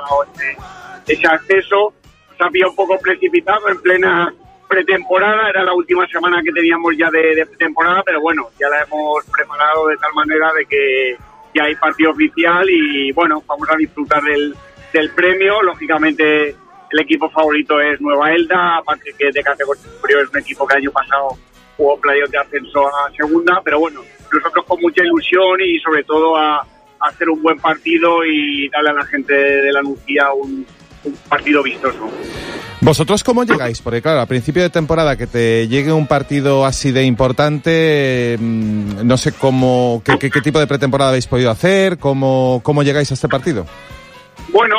dado ese acceso. Se había un poco precipitado en plena pretemporada, era la última semana que teníamos ya de pretemporada, pero bueno, ya la hemos preparado de tal manera de que ya hay partido oficial y bueno, vamos a disfrutar del premio. Lógicamente el equipo favorito es Nueva Elda, aparte que de categoría superior es un equipo que el año pasado jugó playoff de ascenso a segunda, pero bueno, nosotros con mucha ilusión y sobre todo a hacer un buen partido y darle a la gente de la Nucía un partido vistoso. ¿Vosotros cómo llegáis? Porque claro, a principio de temporada que te llegue un partido así de importante, no sé qué tipo de pretemporada habéis podido hacer, cómo llegáis a este partido. Bueno,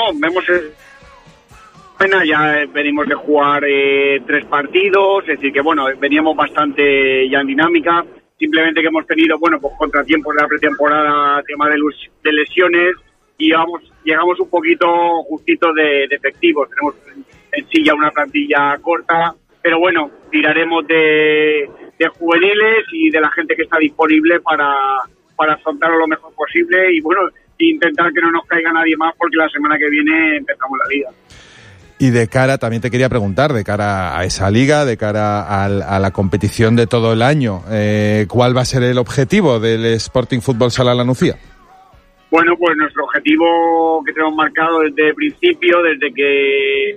ya venimos de jugar 3 partidos, es decir que bueno, veníamos bastante ya en dinámica, simplemente que hemos tenido, bueno, pues contratiempos de la pretemporada, tema de lesiones, y llegamos un poquito justitos de efectivos. Tenemos en sí ya una plantilla corta, pero bueno, tiraremos de juveniles y de la gente que está disponible para afrontarlo lo mejor posible y bueno, intentar que no nos caiga nadie más porque la semana que viene empezamos la liga. Y de cara, también te quería preguntar, de cara a esa liga, de cara a la competición de todo el año, ¿cuál va a ser el objetivo del Sporting Fútbol Sala La Nucía? Bueno, pues nuestro objetivo que tenemos marcado desde el principio, desde que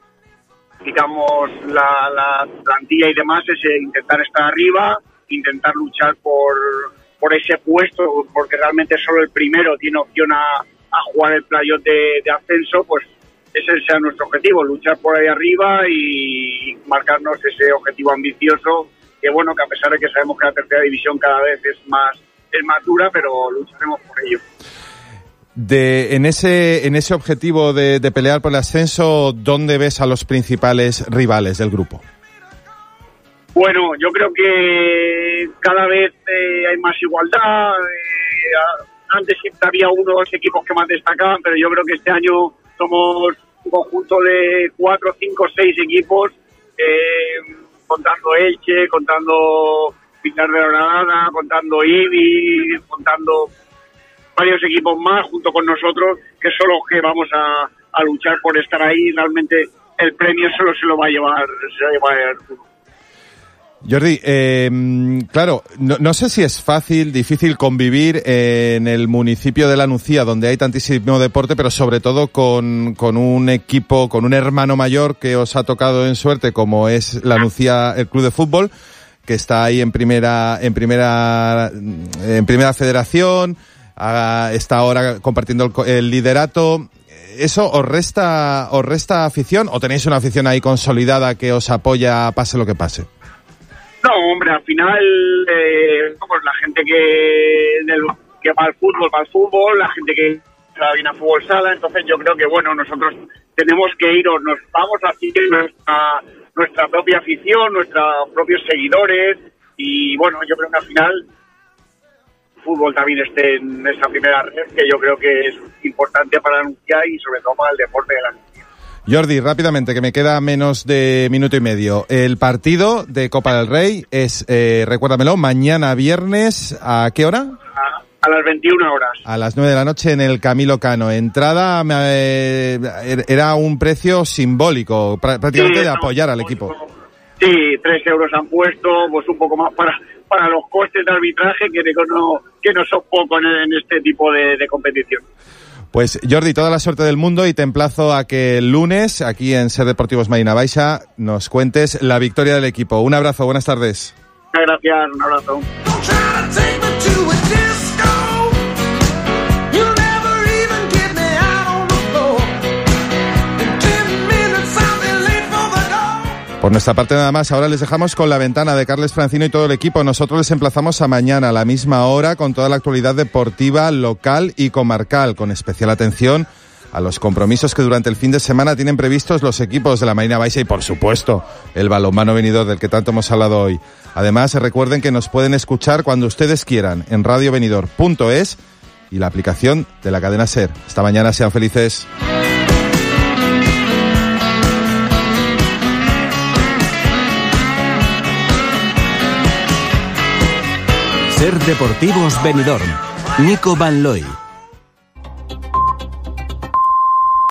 digamos la plantilla y demás, es intentar estar arriba, intentar luchar por ese puesto, porque realmente solo el primero tiene opción a jugar el playoff de ascenso, pues ese sea nuestro objetivo, luchar por ahí arriba y marcarnos ese objetivo ambicioso, que bueno, que a pesar de que sabemos que la tercera división cada vez es más dura, pero lucharemos por ello. En ese objetivo de pelear por el ascenso, ¿dónde ves a los principales rivales del grupo? Bueno, yo creo que cada vez hay más igualdad. Antes siempre había uno o dos equipos que más destacaban, pero yo creo que este año somos un conjunto de 4, 5, 6 equipos, contando Elche, contando Pilar de Granada, contando Ibi, contando varios equipos más junto con nosotros, que son los que vamos a luchar por estar ahí. Realmente el premio solo se lo va a llevar el club. Jordi, claro, no sé si es difícil convivir en el municipio de La Nucía, donde hay tantísimo deporte, pero sobre todo con un equipo, con un hermano mayor que os ha tocado en suerte, como es La Nucía, el club de fútbol, que está ahí en primera federación, está ahora compartiendo el liderato. ¿Eso os resta afición o tenéis una afición ahí consolidada que os apoya pase lo que pase? No, hombre, al final pues la gente que va al fútbol, la gente que viene a fútbol sala, entonces yo creo que bueno, nosotros tenemos que nos vamos a seguir nuestra propia afición, nuestros propios seguidores y bueno, yo creo que al final el fútbol también esté en esa primera red, que yo creo que es importante para anunciar y sobre todo para el deporte de la Nucía. Jordi, rápidamente, que me queda menos de minuto y medio. El partido de Copa del Rey es, recuérdamelo, mañana viernes, ¿a qué hora? A las 21 horas. A las 9 de la noche en el Camilo Cano. Entrada era un precio simbólico, prácticamente de apoyar al equipo. Sí, 3 euros han puesto, pues un poco más para los costes de arbitraje, que no son pocos en este tipo de competición. Pues Jordi, toda la suerte del mundo y te emplazo a que el lunes, aquí en Ser Deportivos Marina Baixa, nos cuentes la victoria del equipo. Un abrazo, buenas tardes. Gracias, un abrazo. Por nuestra parte nada más, ahora les dejamos con La Ventana de Carles Francino y todo el equipo. Nosotros les emplazamos a mañana a la misma hora con toda la actualidad deportiva local y comarcal, con especial atención a los compromisos que durante el fin de semana tienen previstos los equipos de la Marina Baixa y, por supuesto, el balonmano Benidorm del que tanto hemos hablado hoy. Además, recuerden que nos pueden escuchar cuando ustedes quieran en radiobenidorm.es y la aplicación de la cadena SER. Hasta mañana, sean felices. Ser Deportivos Benidorm. Nico Van Looy.